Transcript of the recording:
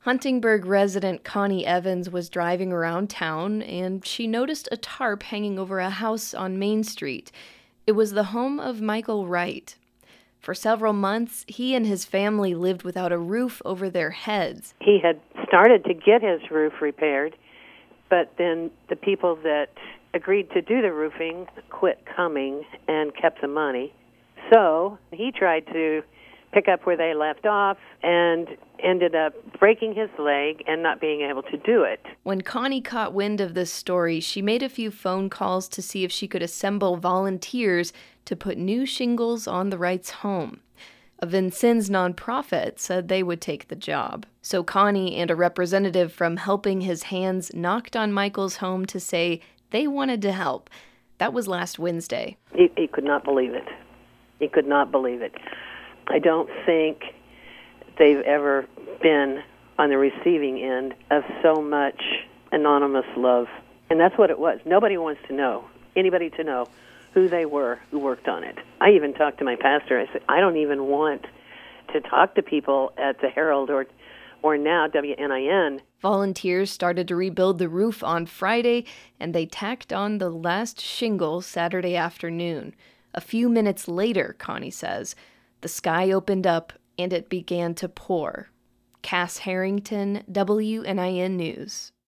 Huntingburg resident Connie Evans was driving around town, and she noticed a tarp hanging over a house on Main Street. It was the home of Michael Wright. For several months, he and his family lived without a roof over their heads. He had started to get his roof repaired, but then the people that agreed to do the roofing quit coming and kept the money. So he tried to pick up where they left off and ended up breaking his leg and not being able to do it. When Connie caught wind of this story, she made a few phone calls to see if she could assemble volunteers to put new shingles on the Wrights' home. A Vincennes nonprofit said they would take the job. So Connie and a representative from Helping His Hands knocked on Michael's home to say they wanted to help. That was last Wednesday. He could not believe it. He could not believe it. I don't think they've ever been on the receiving end of so much anonymous love. And that's what it was. Nobody wants to know, anybody to know who they were who worked on it. I even talked to my pastor. I said, I don't even want to talk to people at the Herald or now WNIN. Volunteers started to rebuild the roof on Friday, and they tacked on the last shingle Saturday afternoon. A few minutes later, Connie says, the sky opened up and it began to pour. Cass Harrington, WNIN News.